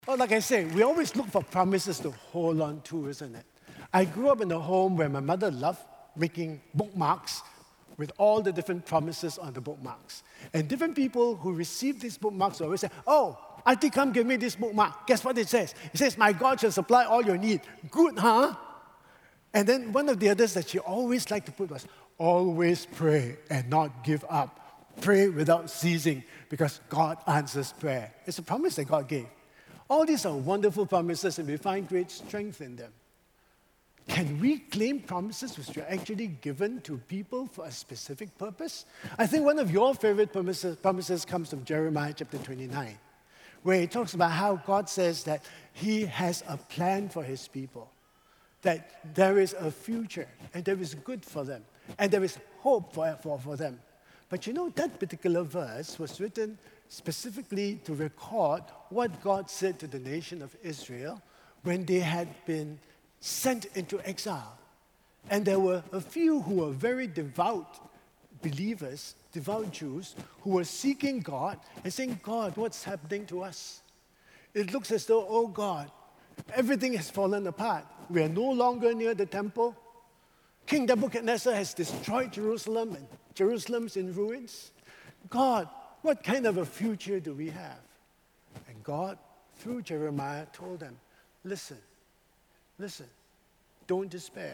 Well, like I say, we always look for promises to hold on to, isn't it? I grew up in a home where my mother loved making bookmarks with all the different promises on the bookmarks. And different people who received these bookmarks always say, "Oh, Auntie, come give me this bookmark." Guess what it says? It says, "My God shall supply all your need." Good, huh? And then one of the others that she always liked to put was, "Always pray and not give up. Pray without ceasing because God answers prayer." It's a promise that God gave. All these are wonderful promises and we find great strength in them. Can we claim promises which are actually given to people for a specific purpose? I think one of your favorite promises comes from Jeremiah chapter 29, where he talks about how God says that he has a plan for his people, that there is a future and there is good for them and there is hope for them. But you know, that particular verse was written specifically to record what God said to the nation of Israel when they had been sent into exile. And there were a few who were very devout believers, devout Jews, who were seeking God and saying, "God, what's happening to us? It looks as though, oh God, everything has fallen apart. We are no longer near the temple. King Nebuchadnezzar has destroyed Jerusalem and Jerusalem's in ruins. God, what kind of a future do we have?" And God, through Jeremiah, told them, listen, don't despair,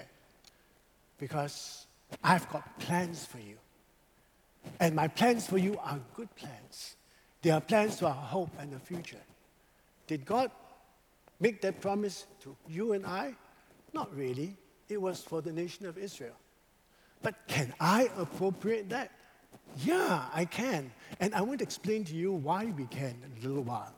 because I've got plans for you. And my plans for you are good plans. They are plans for our hope and the future. Did God make that promise to you and I? Not really. It was for the nation of Israel. But can I appropriate that? Yeah, I can. And I want to explain to you why we can in a little while.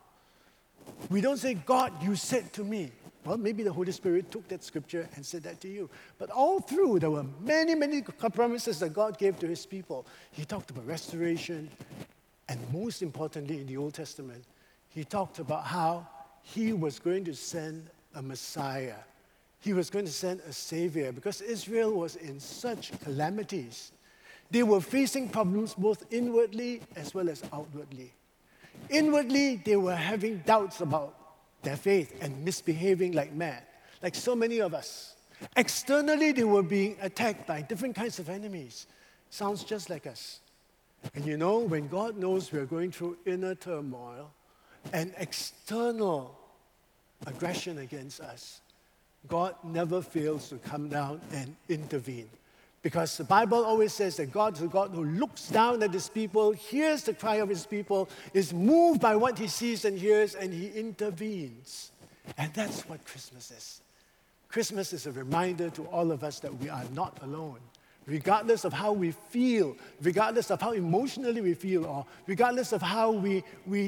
We don't say, "God, you said to me." Well, maybe the Holy Spirit took that scripture and said that to you. But all through, there were many, many promises that God gave to his people. He talked about restoration. And most importantly, in the Old Testament, he talked about how he was going to send a Messiah. He was going to send a Savior because Israel was in such calamities. They were facing problems both inwardly as well as outwardly. Inwardly, they were having doubts about their faith and misbehaving like mad, like so many of us. Externally, they were being attacked by different kinds of enemies. Sounds just like us. And you know, when God knows we're going through inner turmoil and external aggression against us, God never fails to come down and intervene. Because the Bible always says that God is a God who looks down at his people, hears the cry of his people, is moved by what he sees and hears, and he intervenes. And that's what Christmas is. Christmas is a reminder to all of us that we are not alone. Regardless of how we feel, regardless of how emotionally we feel, or regardless of how we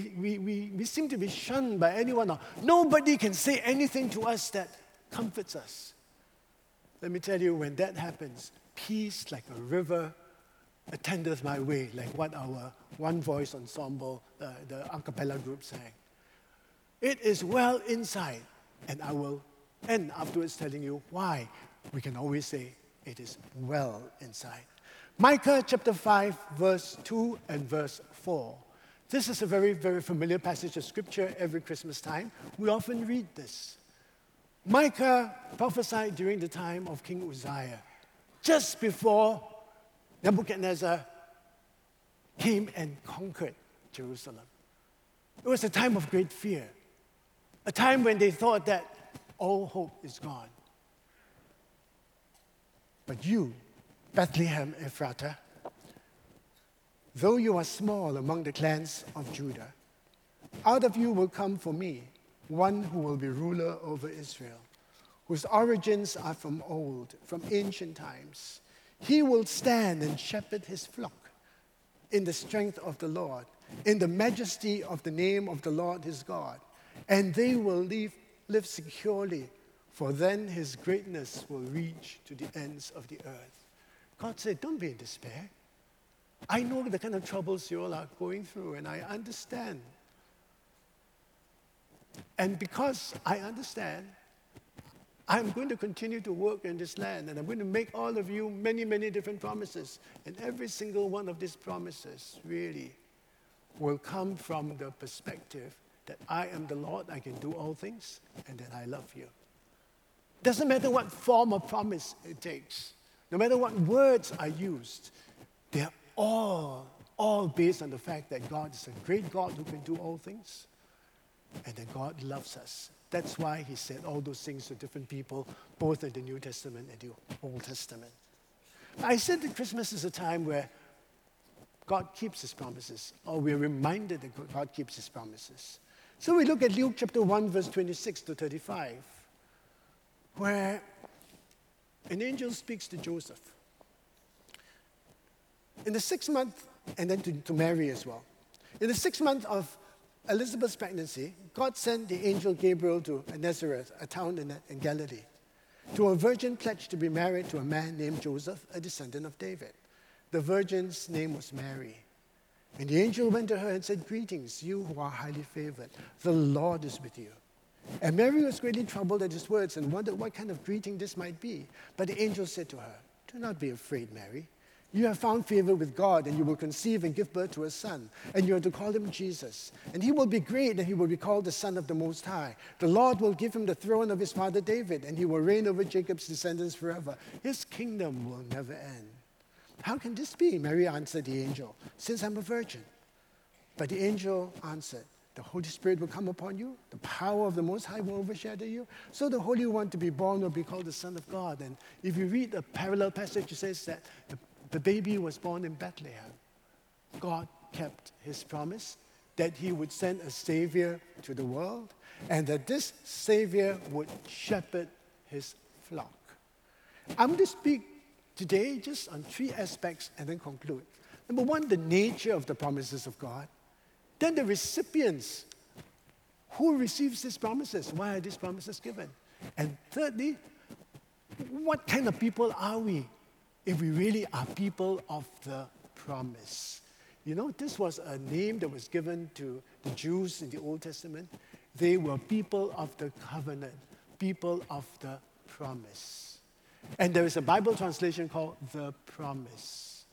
seem to be shunned by anyone, or nobody can say anything to us that comforts us. Let me tell you, when that happens, peace like a river attendeth my way, like what our one voice ensemble, the a cappella group sang. It is well inside, and I will end afterwards telling you why we can always say it is well inside. Micah chapter 5, verse 2 and verse 4. This is a very, very familiar passage of scripture every Christmas time. We often read this. Micah prophesied during the time of King Uzziah, just before Nebuchadnezzar came and conquered Jerusalem. It was a time of great fear, a time when they thought that all hope is gone. But you, Bethlehem Ephratah, though you are small among the clans of Judah, out of you will come for me one who will be ruler over Israel, whose origins are from old, from ancient times. He will stand and shepherd his flock in the strength of the Lord, in the majesty of the name of the Lord his God. And they will live securely, for then his greatness will reach to the ends of the earth. God said, don't be in despair. I know the kind of troubles you all are going through, and I understand. And because I understand, I'm going to continue to work in this land, and I'm going to make all of you many, many different promises. And every single one of these promises really will come from the perspective that I am the Lord, I can do all things, and that I love you. Doesn't matter what form of promise it takes, no matter what words are used, they're all based on the fact that God is a great God who can do all things, and that God loves us. That's why he said all those things to different people, both in the New Testament and the Old Testament. I said that Christmas is a time where God keeps his promises, or we're reminded that God keeps his promises. So we look at Luke chapter 1, verse 26 to 35, where an angel speaks to Joseph. In the 6th month, and then to Mary as well. In the 6th month of Elizabeth's pregnancy, God sent the angel Gabriel to Nazareth, a town in Galilee, to a virgin pledged to be married to a man named Joseph, a descendant of David. The virgin's name was Mary. And the angel went to her and said, "Greetings, you who are highly favored. The Lord is with you." And Mary was greatly troubled at his words and wondered what kind of greeting this might be. But the angel said to her, "Do not be afraid, Mary. You have found favor with God, and you will conceive and give birth to a son, and you are to call him Jesus. And he will be great, and he will be called the Son of the Most High. The Lord will give him the throne of his father David, and he will reign over Jacob's descendants forever. His kingdom will never end." "How can this be?" Mary answered the angel, "since I'm a virgin." But the angel answered, "The Holy Spirit will come upon you. The power of the Most High will overshadow you. So the Holy One to be born will be called the Son of God." And if you read a parallel passage, it says that the baby was born in Bethlehem. God kept his promise that he would send a Savior to the world, and that this Savior would shepherd his flock. I'm going to speak today just on 3 aspects and then conclude. Number 1, the nature of the promises of God. Then the recipients. Who receives these promises? Why are these promises given? And thirdly, what kind of people are we if we really are people of the promise? You know, this was a name that was given to the Jews in the Old Testament. They were people of the covenant, people of the promise. And there is a Bible translation called the promise.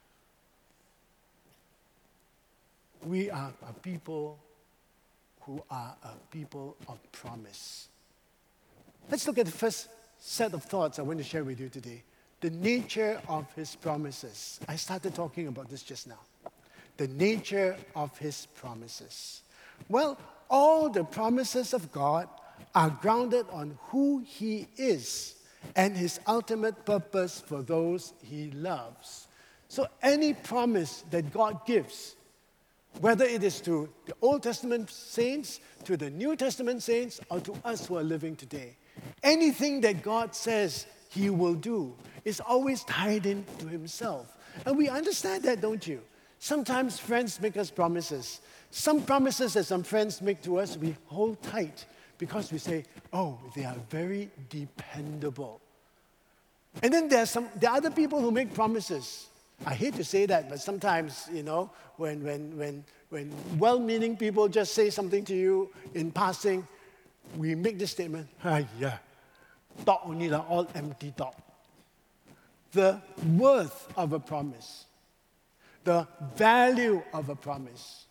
We are a people who are a people of promise. Let's look at the first set of thoughts I want to share with you today. The nature of his promises. I started talking about this just now. The nature of his promises. Well, all the promises of God are grounded on who he is and his ultimate purpose for those he loves. So any promise that God gives, whether it is to the Old Testament saints, to the New Testament saints, or to us who are living today, anything that God says he will do is always tied into himself. And we understand that, don't you? Sometimes friends make us promises. Some promises that some friends make to us, we hold tight because we say, "Oh, they are very dependable." And then there are other people who make promises. I hate to say that, but sometimes, you know, when well-meaning people just say something to you in passing, we make this statement, "Yeah, talk only, all empty talk." The worth of a promise, the value of a promise,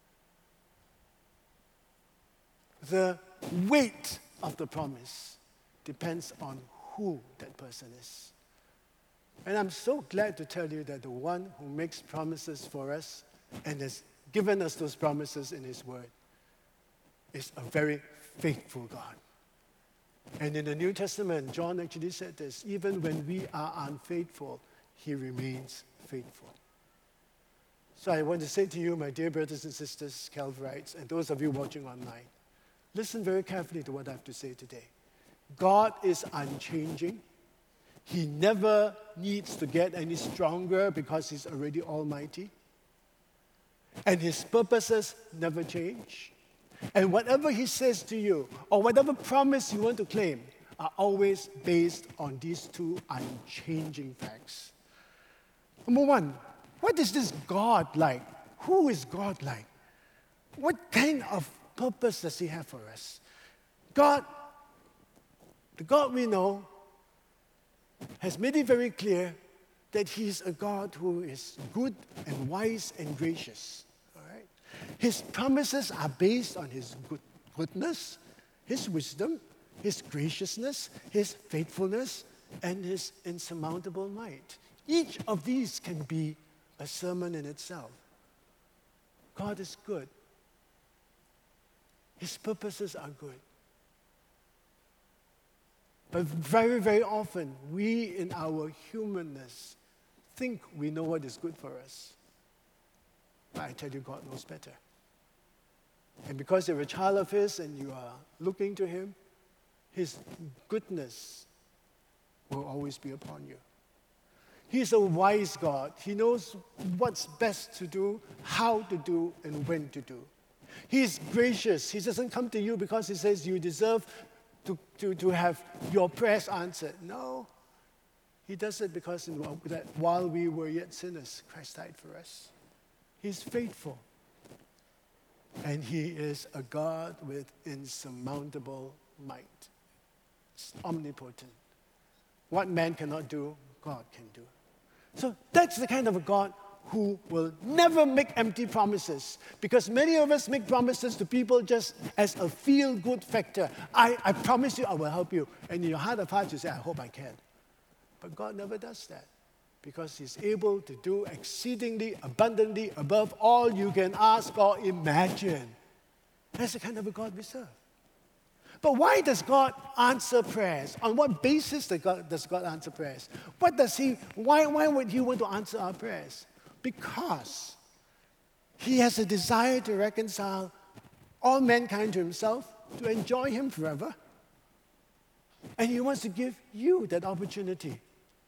the weight of the promise depends on who that person is. And I'm so glad to tell you that the one who makes promises for us and has given us those promises in his word is a very faithful God. And in the New Testament, John actually said this, even when we are unfaithful, he remains faithful. So I want to say to you, my dear brothers and sisters, Calvarites, and those of you watching online, listen very carefully to what I have to say today. God is unchanging. He never needs to get any stronger because he's already almighty. And his purposes never change. And whatever he says to you, or whatever promise you want to claim, are always based on these 2 unchanging facts. Number 1, what is this God like? Who is God like? What kind of purpose does he have for us? God, the God we know, has made it very clear that he's a God who is good and wise and gracious. All right? His promises are based on His goodness, His wisdom, His graciousness, His faithfulness, and His insurmountable might. Each of these can be a sermon in itself. God is good. His purposes are good. But very, very often, we in our humanness think we know what is good for us. But I tell you, God knows better. And because you're a child of His and you are looking to Him, His goodness will always be upon you. He's a wise God. He knows what's best to do, how to do, and when to do. He's gracious. He doesn't come to you because He says you deserve to have your prayers answered. No. He does it because while we were yet sinners, Christ died for us. He's faithful. And He is a God with insurmountable might. It's omnipotent. What man cannot do, God can do. So that's the kind of a God who will never make empty promises. Because many of us make promises to people just as a feel-good factor. I promise you I will help you. And in your heart of hearts you say, I hope I can. But God never does that. Because He's able to do exceedingly abundantly above all you can ask or imagine. That's the kind of a God we serve. But why does God answer prayers? On what basis does God answer prayers? Why would He want to answer our prayers? Because He has a desire to reconcile all mankind to Himself, to enjoy Him forever. And He wants to give you that opportunity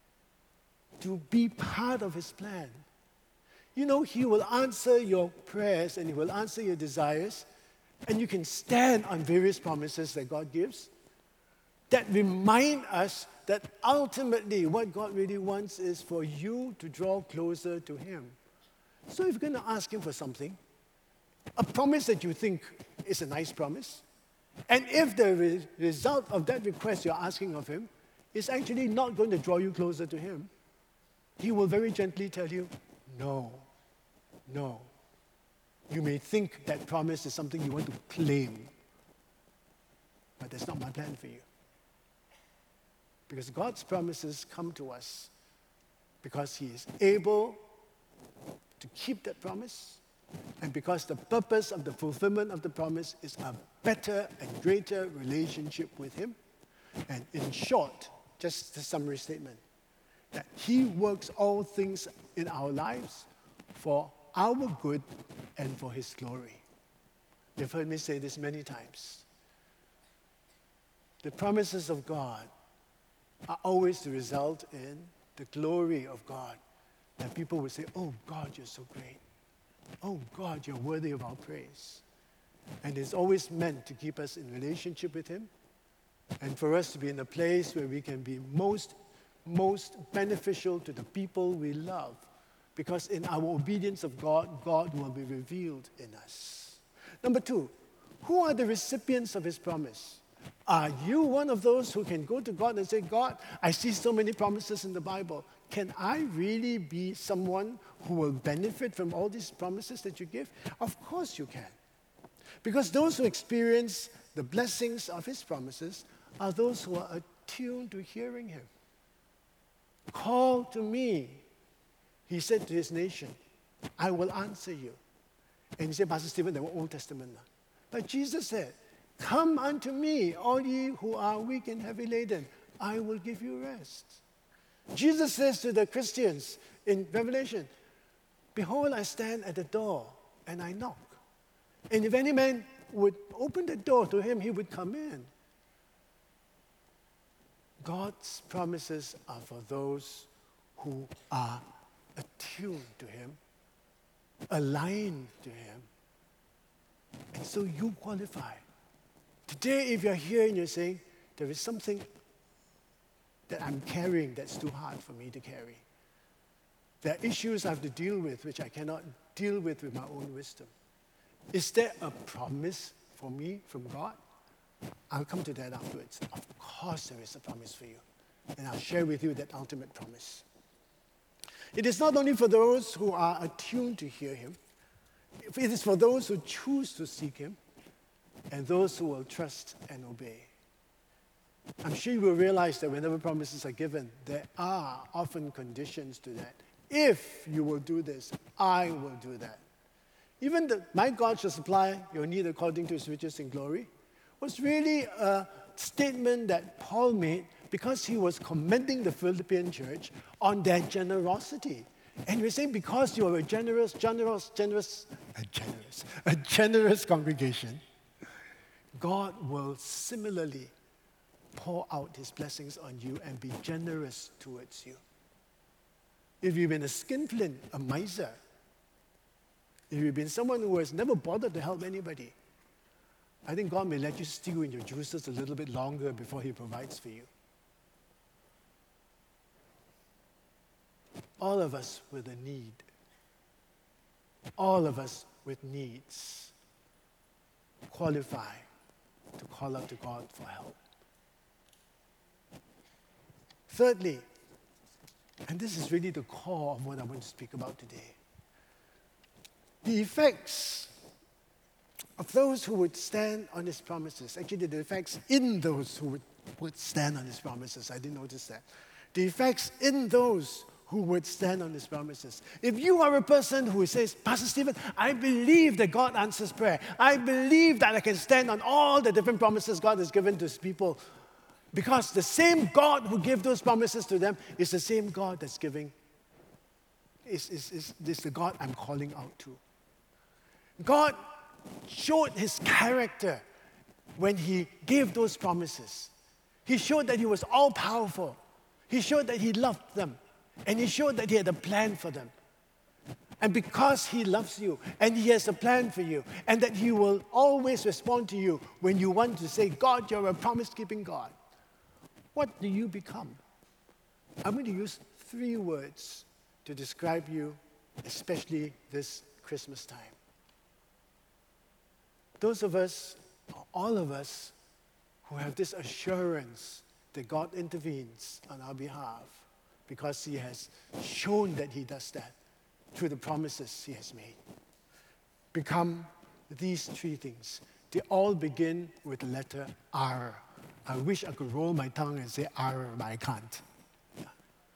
to be part of His plan. You know, He will answer your prayers and He will answer your desires, and you can stand on various promises that God gives that remind us that ultimately what God really wants is for you to draw closer to Him. So if you're going to ask Him for something, a promise that you think is a nice promise, and if the result of that request you're asking of Him is actually not going to draw you closer to Him, He will very gently tell you, no. You may think that promise is something you want to claim, but that's not my plan for you. Because God's promises come to us because He is able to keep that promise, and because the purpose of the fulfillment of the promise is a better and greater relationship with Him. And in short, just a summary statement, that He works all things in our lives for our good and for His glory. You've heard me say this many times. The promises of God are always the result in the glory of God. That people will say, oh God, you're so great. Oh God, you're worthy of our praise. And it's always meant to keep us in relationship with Him and for us to be in a place where we can be most beneficial to the people we love. Because in our obedience of God, God will be revealed in us. Number 2, who are the recipients of His promise? Are you one of those who can go to God and say, God, I see so many promises in the Bible. Can I really be someone who will benefit from all these promises that you give? Of course you can. Because those who experience the blessings of His promises are those who are attuned to hearing Him. Call to me, He said to His nation, I will answer you. And He said, Pastor Stephen, that was Old Testament. But Jesus said, come unto me, all ye who are weak and heavy laden, I will give you rest. Jesus says to the Christians in Revelation, behold, I stand at the door and I knock. And if any man would open the door to Him, he would come in. God's promises are for those who are attuned to Him, aligned to Him. And so you qualify. Today, if you're here and you're saying, there is something that I'm carrying that's too hard for me to carry. There are issues I have to deal with which I cannot deal with my own wisdom. Is there a promise for me from God? I'll come to that afterwards. Of course there is a promise for you. And I'll share with you that ultimate promise. It is not only for those who are attuned to hear Him. It is for those who choose to seek him and those who will trust and obey. I'm sure you will realize that whenever promises are given, there are often conditions to that. If you will do this, I will do that. Even my God shall supply your need according to his riches in glory was really a statement that Paul made because he was commending the Philippian church on their generosity. And he was saying, because you are a generous congregation, God will similarly pour out his blessings on you and be generous towards you. If you've been a skinflint, a miser, if you've been someone who has never bothered to help anybody, I think God may let you stew in your juices a little bit longer before he provides for you. All of us with a need, all of us with needs, qualify to call out to God for help. Thirdly, and this is really the core of what I want to speak about today, the effects of those who would stand on his promises. Actually, the effects in those who would stand on his promises. I didn't notice that. The effects in those who would stand on his promises. If you are a person who says, Pastor Stephen, I believe that God answers prayer. I believe that I can stand on all the different promises God has given to his people, because the same God who gave those promises to them is the same God that's giving, is the God I'm calling out to. God showed his character when he gave those promises. He showed that he was all-powerful. He showed that he loved them. And he showed that he had a plan for them. And because he loves you, and he has a plan for you, and that he will always respond to you when you want to say, God, you're a promise-keeping God, what do you become? I'm going to use 3 words to describe you, especially this Christmas time. Those of us, all of us, who have this assurance that God intervenes on our behalf because he has shown that he does that through the promises he has made, become these 3 things. They all begin with the letter R. I wish I could roll my tongue and say R, but I can't. Yeah.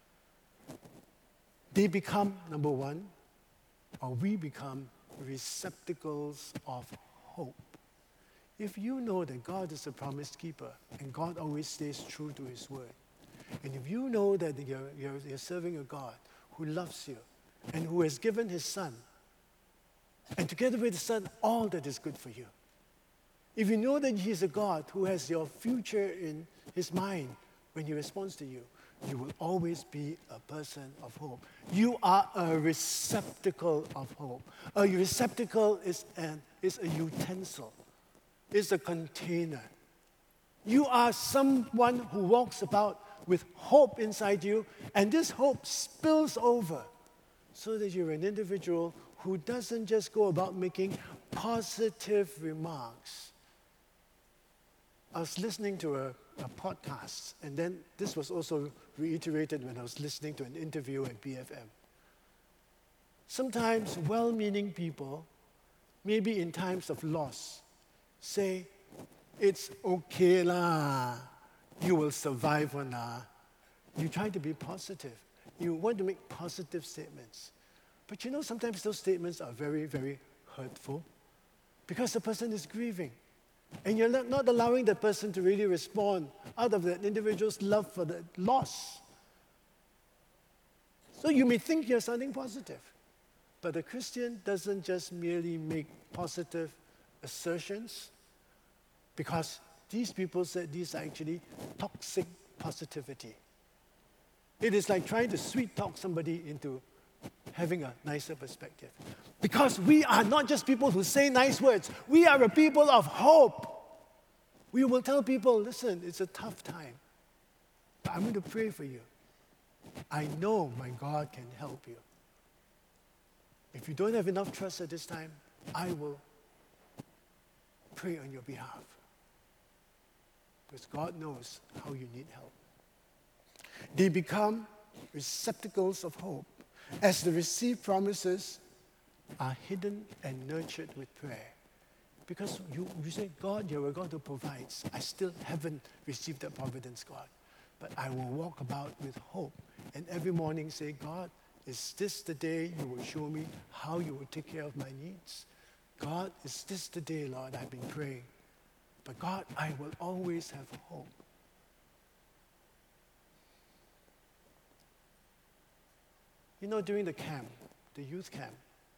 They become, number 1, or we become receptacles of hope. If you know that God is a promise keeper and God always stays true to his word, and if you know that you're serving a God who loves you and who has given his Son, and together with his Son, all that is good for you, if you know that he's a God who has your future in his mind when he responds to you, you will always be a person of hope. You are a receptacle of hope. A receptacle is a utensil. It's a container. You are someone who walks about with hope inside you, and this hope spills over so that you're an individual who doesn't just go about making positive remarks. I was listening to a podcast, and then this was also reiterated when I was listening to an interview at BFM. Sometimes well-meaning people, maybe in times of loss, say, it's okay lah, you will survive one lah. You try to be positive. You want to make positive statements. But you know, sometimes those statements are very, very hurtful because the person is grieving. And you're not allowing that person to really respond out of that individual's love for the loss. So you may think you're sounding positive, but a Christian doesn't just merely make positive assertions, because these people said these are actually toxic positivity. It is like trying to sweet talk somebody into having a nicer perspective. Because we are not just people who say nice words. We are a people of hope. We will tell people, listen, it's a tough time, but I'm going to pray for you. I know my God can help you. If you don't have enough trust at this time, I will pray on your behalf. Because God knows how you need help. They become receptacles of hope as they receive promises are hidden and nurtured with prayer. Because you say, God, you're a God who provides. I still haven't received that providence, God. But I will walk about with hope. And every morning say, God, is this the day you will show me how you will take care of my needs? God, is this the day, Lord, I've been praying? But God, I will always have hope. You know, during the camp, the youth camp,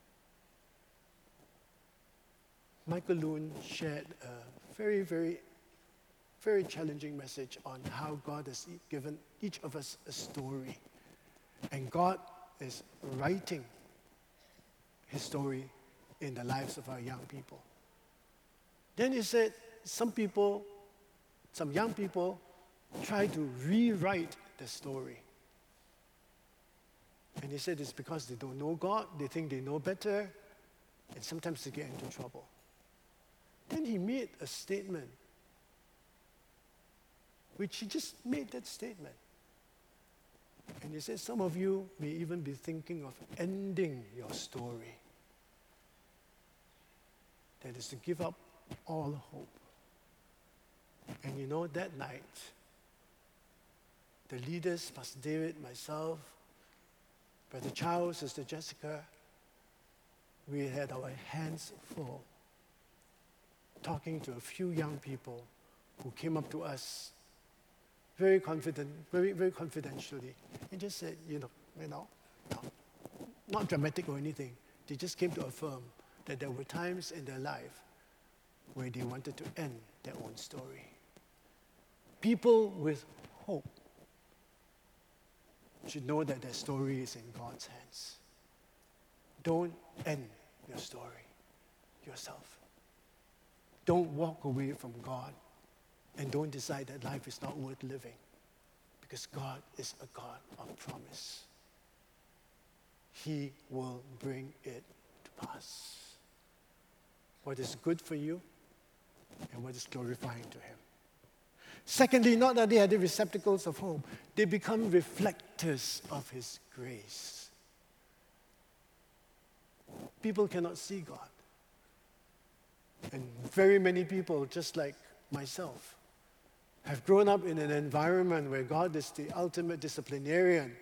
Michael Loon shared a very, very, very challenging message on how God has given each of us a story. And God is writing His story in the lives of our young people. Then he said, some young people try to rewrite the story. And he said it's because they don't know God, they think they know better, and sometimes they get into trouble. Then he made a statement, which he just made that statement. And he said, some of you may even be thinking of ending your story. That is to give up all hope. And you know, that night, the leaders, Pastor David, myself, Brother Charles, Sister Jessica, we had our hands full talking to a few young people who came up to us very very confidentially, and just said, no, not dramatic or anything. They just came to affirm that there were times in their life where they wanted to end their own story. People with hope should know that their story is in God's hands. Don't end your story yourself. Don't walk away from God, and don't decide that life is not worth living, because God is a God of promise. He will bring it to pass. What is good for you and what is glorifying to Him. Secondly, not that they are the receptacles of hope, they become reflectors of His grace. People cannot see God. And very many people, just like myself, have grown up in an environment where God is the ultimate disciplinarian,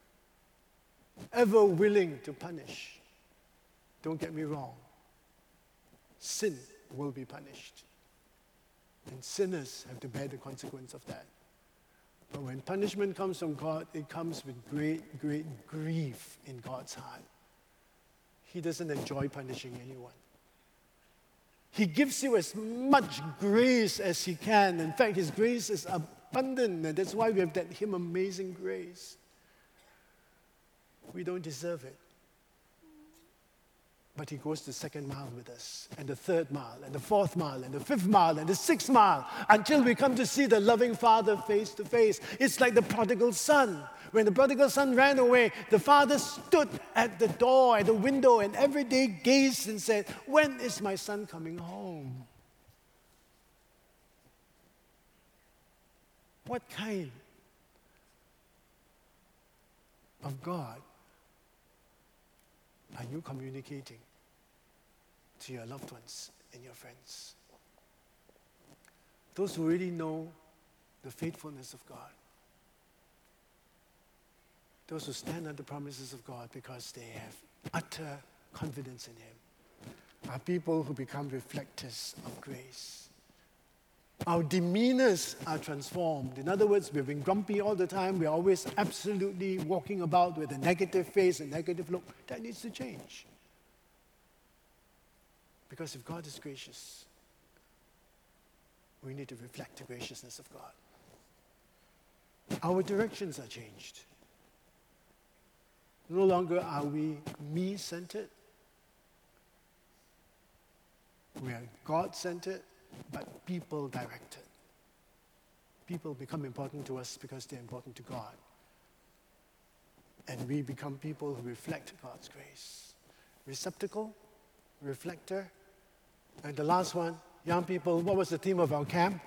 ever willing to punish. Don't get me wrong. Sin will be punished. And sinners have to bear the consequence of that. But when punishment comes from God, it comes with great, great grief in God's heart. He doesn't enjoy punishing anyone. He gives you as much grace as He can. In fact, His grace is abundant, and that's why we have that Him amazing grace. We don't deserve it. But He goes the second mile with us, and the third mile, and the fourth mile, and the fifth mile, and the sixth mile, until we come to see the loving Father face to face. It's like the prodigal son. When the prodigal son ran away, the father stood at the door, at the window, and every day gazed and said, when is my son coming home? What kind of God are you communicating to your loved ones and your friends? Those who really know the faithfulness of God. Those who stand on the promises of God because they have utter confidence in Him, are people who become reflectors of grace. Our demeanors are transformed. In other words, we've been grumpy all the time. We're always absolutely walking about with a negative face, a negative look. That needs to change. Because if God is gracious, we need to reflect the graciousness of God. Our directions are changed. No longer are we me-centered. We are God-centered, but people-directed. People become important to us because they're important to God. And we become people who reflect God's grace. Receptacle, reflector, and the last one, young people, what was the theme of our camp?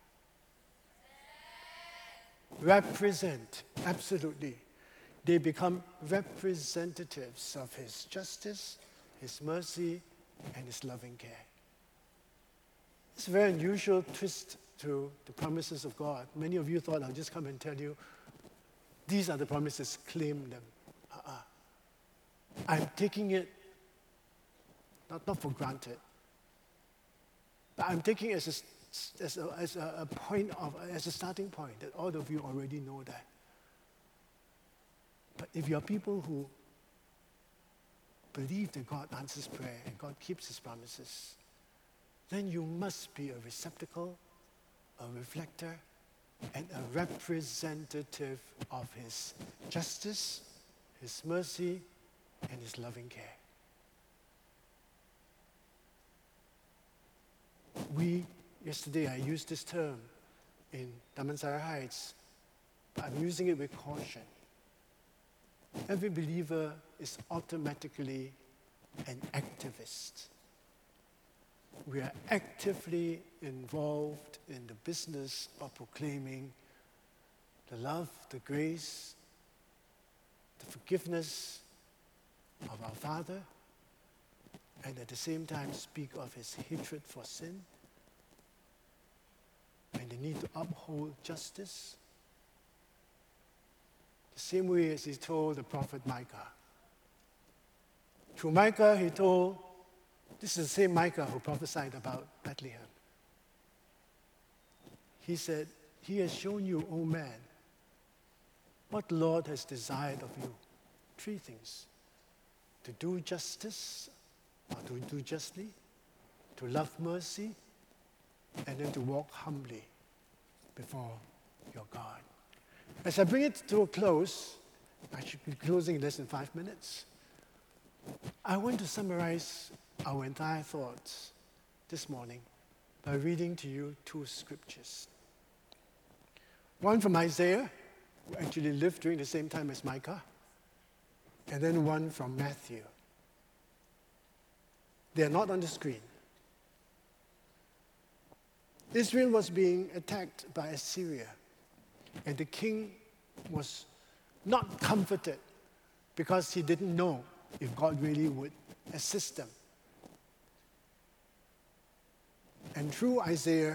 Represent, absolutely. They become representatives of His justice His mercy, and His loving care. It's a very unusual twist to the promises of God. Many of you thought I'll just come and tell you, these are the promises, claim them. I'm taking it not for granted, but I'm taking it as a starting point, that all of you already know that. But if you're people who believe that God answers prayer and God keeps His promises, then you must be a receptacle, a reflector, and a representative of His justice, His mercy, and His loving care. Yesterday I used this term in Damansara Heights, but I'm using it with caution. Every believer is automatically an activist. We are actively involved in the business of proclaiming the love, the grace, the forgiveness of our Father, and at the same time speak of His hatred for sin and the need to uphold justice. The same way as He told the prophet Micah. Through Micah, He told, this is the same Micah who prophesied about Bethlehem. He said, He has shown you, O man, what the Lord has desired of you. 3 things. To do justice, or to do justly, to love mercy, and then to walk humbly before your God. As I bring it to a close, I should be closing in less than 5 minutes. I want to summarize our entire thoughts this morning by reading to you 2 scriptures. One from Isaiah, who actually lived during the same time as Micah, and then one from Matthew. They are not on the screen. Israel was being attacked by Assyria, and the king was not comforted because he didn't know if God really would assist them. And through Isaiah,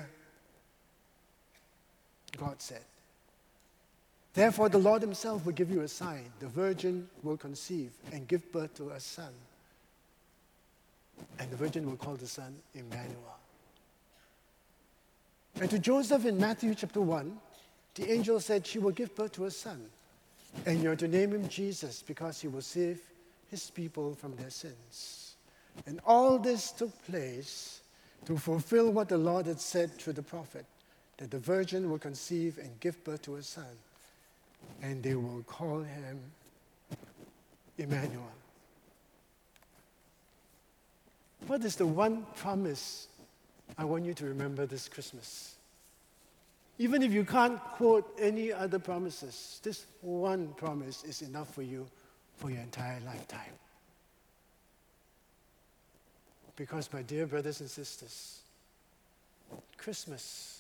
God said, therefore the Lord Himself will give you a sign. The virgin will conceive and give birth to a son. And the virgin will call the son Emmanuel. And to Joseph in Matthew chapter 1, the angel said, she will give birth to a son. And you're to name him Jesus, because he will save his people from their sins. And all this took place to fulfill what the Lord had said through the prophet, that the virgin will conceive and give birth to a son, and they will call him Emmanuel. What is the one promise I want you to remember this Christmas? Even if you can't quote any other promises, this one promise is enough for you for your entire lifetime. Because, my dear brothers and sisters, Christmas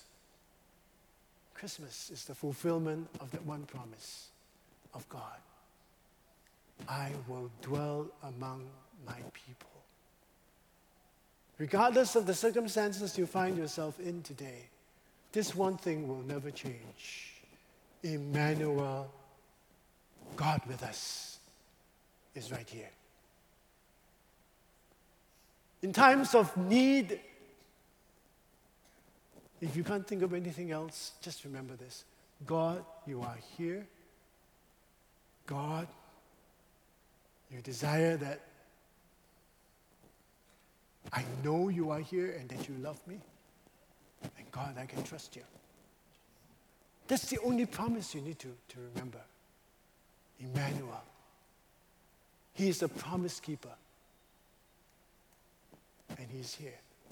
is the fulfillment of that one promise of God. I will dwell among my people. Regardless of the circumstances you find yourself in today, this one thing will never change. Emmanuel, God with us, is right here. In times of need, if you can't think of anything else, just remember this. God, you are here. God, you desire that I know you are here and that you love me. And God, I can trust you. That's the only promise you need to remember. Emmanuel. He is a promise keeper. And He's here.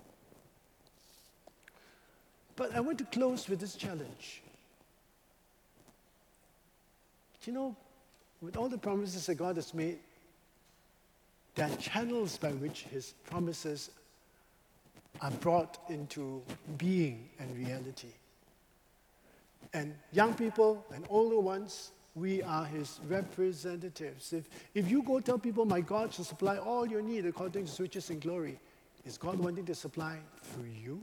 But I want to close with this challenge. You know, with all the promises that God has made, there are channels by which His promises are brought into being and reality. And young people and older ones, We are his representatives. If you go tell people, my God shall supply all your need according to his riches and glory, is God wanting to supply through you?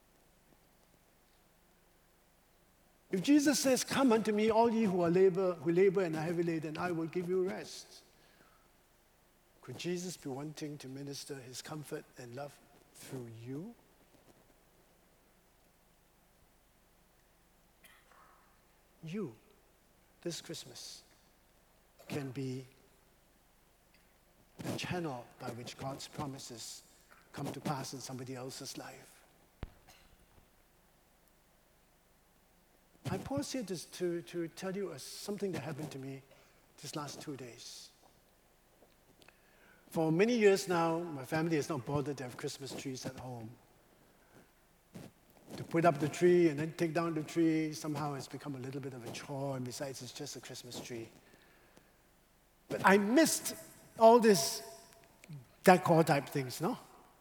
If Jesus says, come unto me, all ye who labor and are heavy laden, I will give you rest. Could Jesus be wanting to minister his comfort and love through you? You, this Christmas, can be the channel by which God's promises come to pass in somebody else's life. I pause here to tell you something that happened to me these last 2 days. For many years now, my family has not bothered to have Christmas trees at home. To put up the tree and then take down the tree somehow has become a little bit of a chore, and besides, it's just a Christmas tree. But I missed all these decor type things, no?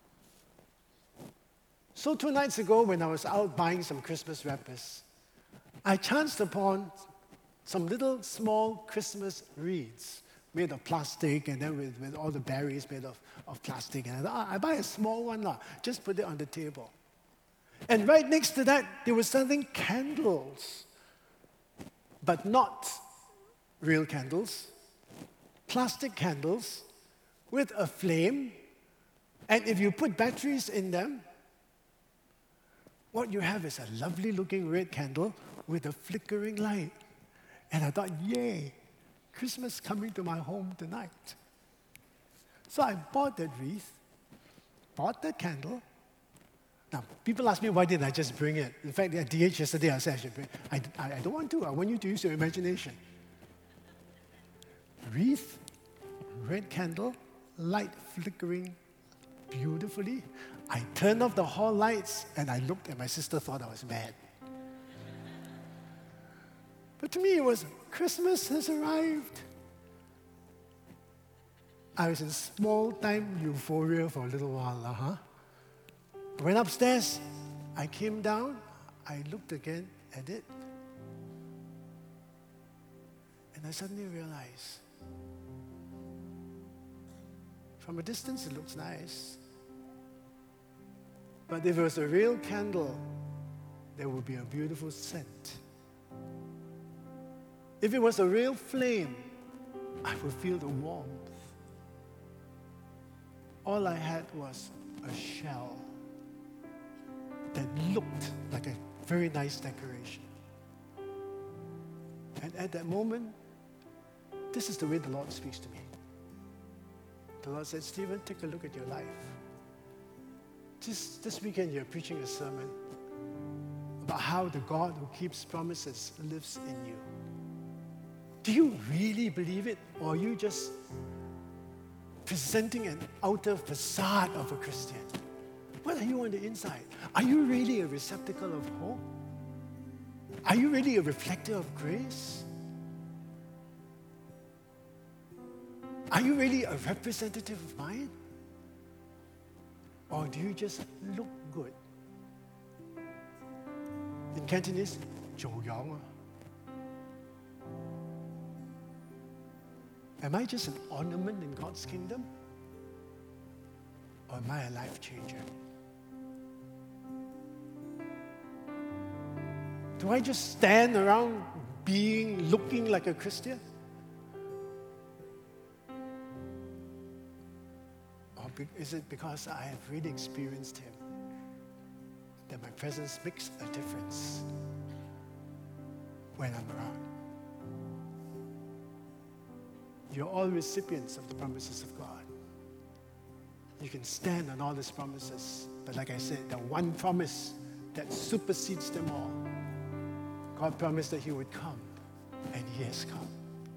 So 2 nights ago, when I was out buying some Christmas wrappers, I chanced upon some little small Christmas wreaths made of plastic, and then with all the berries made of plastic. And I thought, I buy a small one, just put it on the table. And right next to that, they were selling candles, but not real candles, plastic candles with a flame. And if you put batteries in them, what you have is a lovely looking red candle with a flickering light. And I thought, yay, Christmas coming to my home tonight. So I bought that wreath, bought that candle. Now, people ask me, why didn't I just bring it? In fact, at DH yesterday, I said I should bring it. I don't want to. I want you to use your imagination. Wreath, red candle, light flickering beautifully. I turned off the hall lights, and I looked, and my sister thought I was mad. But to me, it was, Christmas has arrived. I was in small-time euphoria for a little while. I went upstairs, I came down, I looked again at it, and I suddenly realized, from a distance it looks nice, but if it was a real candle, there would be a beautiful scent. If it was a real flame, I would feel the warmth. All I had was a shell that looked like a very nice decoration. And at that moment, this is the way the Lord speaks to me. The Lord said, Stephen, take a look at your life. This weekend you're preaching a sermon about how the God who keeps promises lives in you. Do you really believe it, or are you just presenting an outer facade of a Christian? What are you on the inside? Are you really a receptacle of hope? Are you really a reflector of grace? Are you really a representative of mine? Or do you just look good? In Cantonese, 做樣啊. Am I just an ornament in God's kingdom? Or am I a life changer? Do I just stand around looking like a Christian? Or is it because I have really experienced Him that my presence makes a difference when I'm around? You're all recipients of the promises of God. You can stand on all His promises, but like I said, the one promise that supersedes them all. God promised that He would come, and He has come.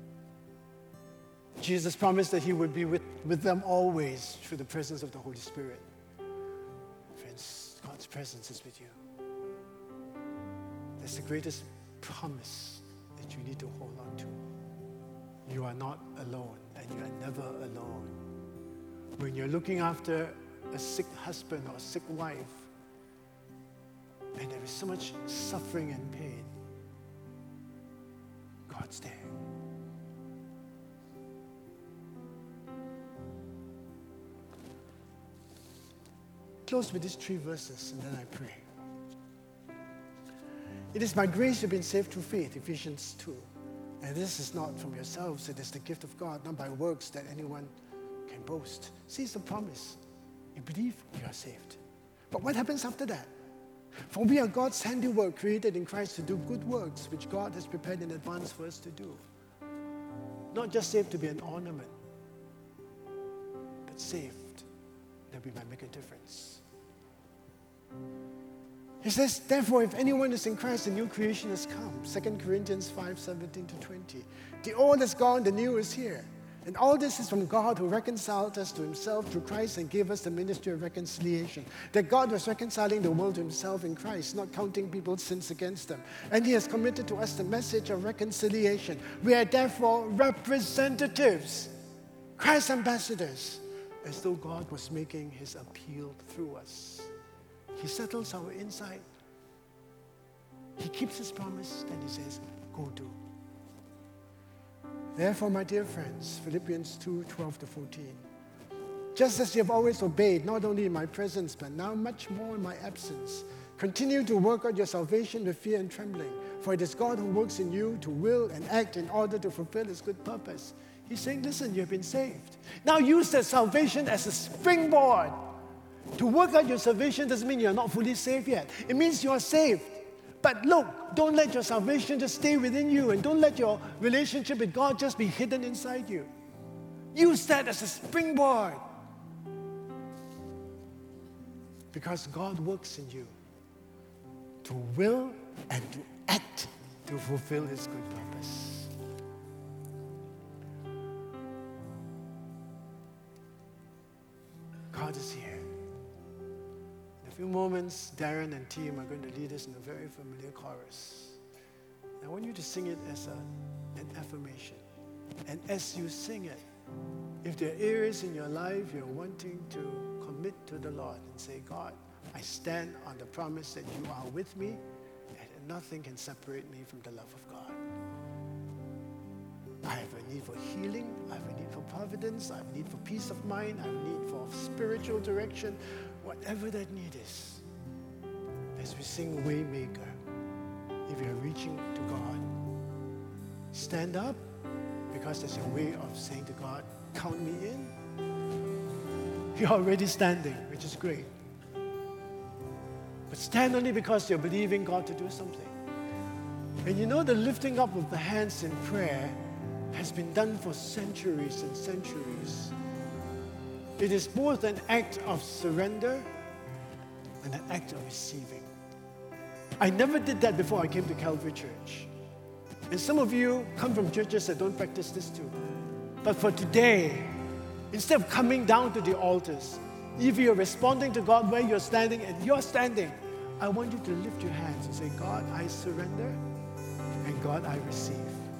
Jesus promised that He would be with them always through the presence of the Holy Spirit. Friends, God's presence is with you. That's the greatest promise that you need to hold on to. You are not alone, and you are never alone. When you're looking after a sick husband or a sick wife, and there is so much suffering and pain, God's there. close with these 3 verses, and then I pray. It is by grace you've been saved through faith, Ephesians 2. And this is not from yourselves, it is the gift of God, not by works that anyone can boast. See, it's a promise. You believe, you are saved. But what happens after that? For we are God's handiwork, created in Christ to do good works, which God has prepared in advance for us to do. Not just saved to be an ornament, but saved that we might make a difference. He says, therefore, if anyone is in Christ, a new creation has come. 2 Corinthians 5:17-20. The old is gone, the new is here. And all this is from God, who reconciled us to himself through Christ and gave us the ministry of reconciliation. That God was reconciling the world to himself in Christ, not counting people's sins against them. And he has committed to us the message of reconciliation. We are therefore representatives, Christ's ambassadors, as though God was making his appeal through us. He settles our inside. He keeps his promise, and he says, go do. Therefore, my dear friends, Philippians 2:12-14. Just as you have always obeyed, not only in my presence, but now much more in my absence, continue to work out your salvation with fear and trembling. For it is God who works in you to will and act in order to fulfill his good purpose. He's saying, listen, you have been saved. Now use that salvation as a springboard. To work out your salvation doesn't mean you're not fully saved yet. It means you are saved. But look, don't let your salvation just stay within you, and don't let your relationship with God just be hidden inside you. Use that as a springboard. Because God works in you to will and to act to fulfill his good purpose. God is here. In a few moments, Darren and team are going to lead us in a very familiar chorus. I want you to sing it as an affirmation. And as you sing it, if there are areas in your life you're wanting to commit to the Lord and say, God, I stand on the promise that you are with me and nothing can separate me from the love of God. I have a need for healing, I have a need for providence, I have a need for peace of mind, I have a need for spiritual direction, whatever that need is. As we sing Waymaker, if you're reaching to God, stand up, because there's a way of saying to God, count me in. You're already standing, which is great. But stand only because you're believing God to do something. And you know, the lifting up of the hands in prayer has been done for centuries and centuries. It is both an act of surrender and an act of receiving. I never did that before I came to Calvary Church. And some of you come from churches that don't practice this too. But for today, instead of coming down to the altars, if you're responding to God where you're standing and you're standing, I want you to lift your hands and say, God, I surrender, and God, I receive.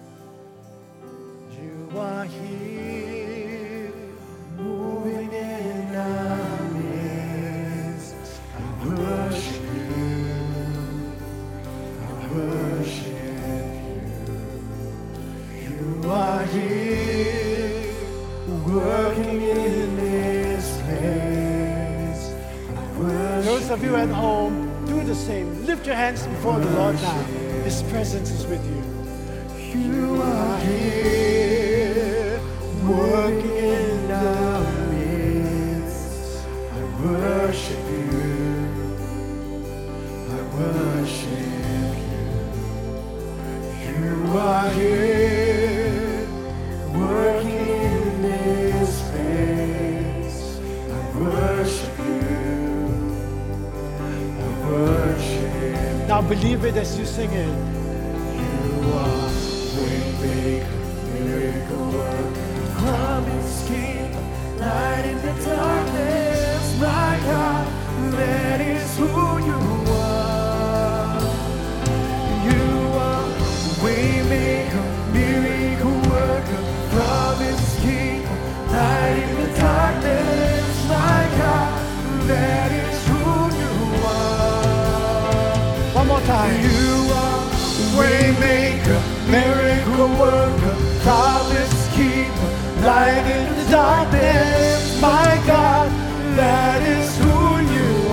You are here, moving in our midst. I worship you, I worship you. You are here, working in this place. I worship. Those of you at home, do the same. Lift your hands before the Lord now. His presence is with you. You are here, working in our midst. I worship you, I worship you. You are here, working in this place. I worship you, I worship you. Now believe it as you sing it. You are Waymaker, miracle worker, promise keeper, light in the darkness, my God, that is who you are. You are Waymaker, miracle worker, promise keeper, light in the darkness, my God, that is who you are. One more time. You are Waymaker, miracle worker, promise keeper, light in the darkness, my God, that is who you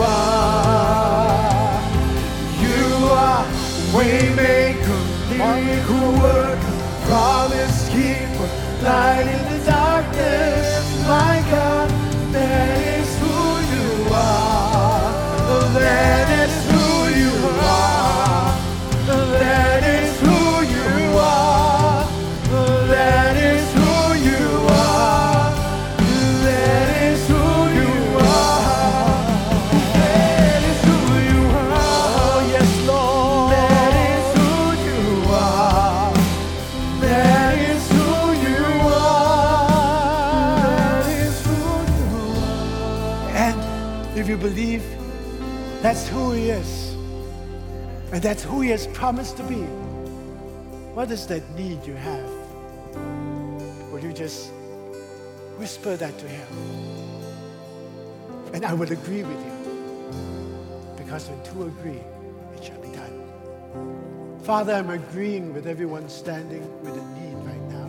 miracle worker, promise keeper, light in the darkness, my God, that is who you are. That is who you are. That is who you are. That is who you are. That is who you are. That is who you are. Oh, yes, Lord. That is who you are. That is who you are. That is who you are. And if you believe that's who He is, and that's who He has promised to be, what is that need you have? Will you just whisper that to Him? And I will agree with you. Because when two agree, it shall be done. Father, I'm agreeing with everyone standing with a need right now.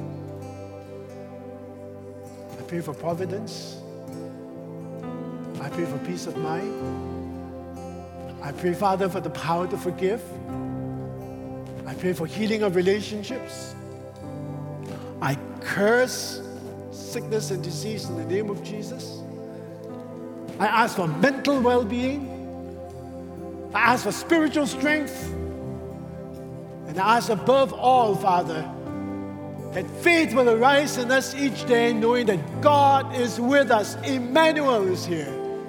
I pray for providence. I pray for peace of mind. I pray, Father, for the power to forgive. I pray for healing of relationships. I curse sickness and disease in the name of Jesus. I ask for mental well-being. I ask for spiritual strength. And I ask above all, Father, that faith will arise in us each day, knowing that God is with us. Emmanuel is here.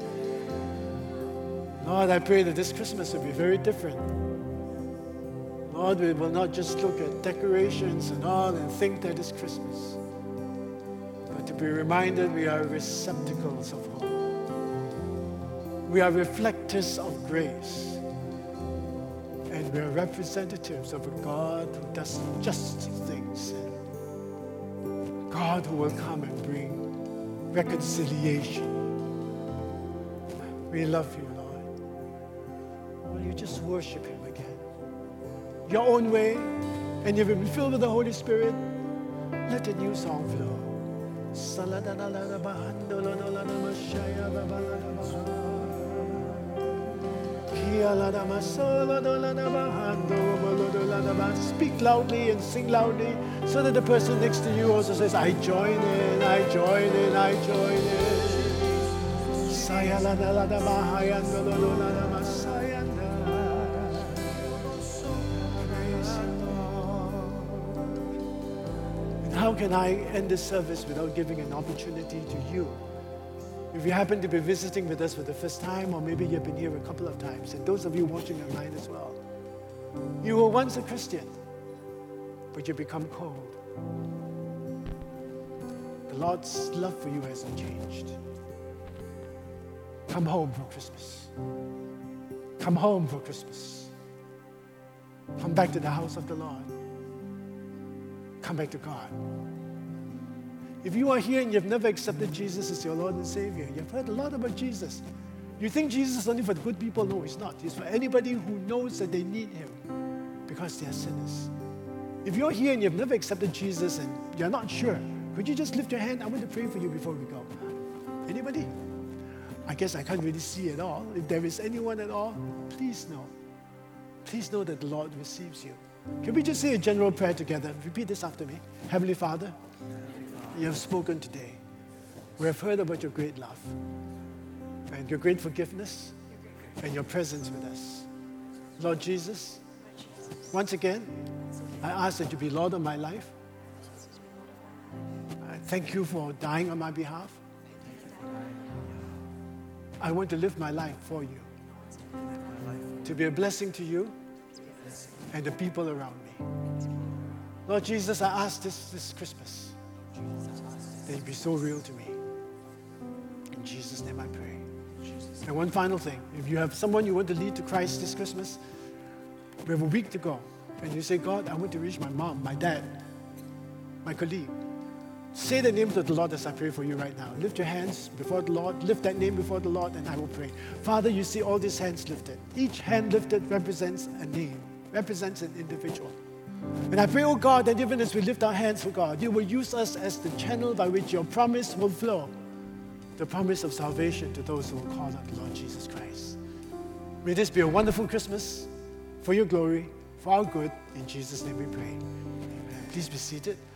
Lord, I pray that this Christmas will be very different. Lord, we will not just look at decorations and all and think that it's Christmas, but to be reminded we are receptacles of hope. We are reflectors of grace. And we are representatives of a God who does just things. God who will come and bring reconciliation. We love you, Lord. Will you just worship Him again? Your own way. And if you've been filled with the Holy Spirit, let a new song flow. Speak loudly and sing loudly so that the person next to you also says, I join in, I join in, I join in. And how can I end this service without giving an opportunity to you? If you happen to be visiting with us for the first time, or maybe you've been here a couple of times, and those of you watching online as well, you were once a Christian, but you become cold. The Lord's love for you hasn't changed. Come home for Christmas. Come home for Christmas. Come back to the house of the Lord. Come back to God. If you are here and you've never accepted Jesus as your Lord and Savior, you've heard a lot about Jesus. You think Jesus is only for the good people? No, He's not. He's for anybody who knows that they need Him because they are sinners. If you're here and you've never accepted Jesus and you're not sure, could you just lift your hand? I want to pray for you before we go. Anybody? I guess I can't really see at all. If there is anyone at all, please know. Please know that the Lord receives you. Can we just say a general prayer together? Repeat this after me. Heavenly Father, you have spoken today. We have heard about your great love and your great forgiveness and your presence with us. Lord Jesus, once again, I ask that you be Lord of my life. I thank you for dying on my behalf. I want to live my life for you, to be a blessing to you and the people around me. Lord Jesus, I ask this Christmas that you be so real to me. In Jesus' name I pray. And one final thing, if you have someone you want to lead to Christ this Christmas, we have a week to go, and you say, God, I want to reach my mom, my dad, my colleague. Say the name of the Lord as I pray for you right now. Lift your hands before the Lord. Lift that name before the Lord, and I will pray. Father, you see all these hands lifted. Each hand lifted represents a name, represents an individual. And I pray, oh God, that even as we lift our hands for God, you will use us as the channel by which your promise will flow. The promise of salvation to those who will call on the Lord Jesus Christ. May this be a wonderful Christmas for your glory for our good. In Jesus' name we pray. Amen. Please be seated.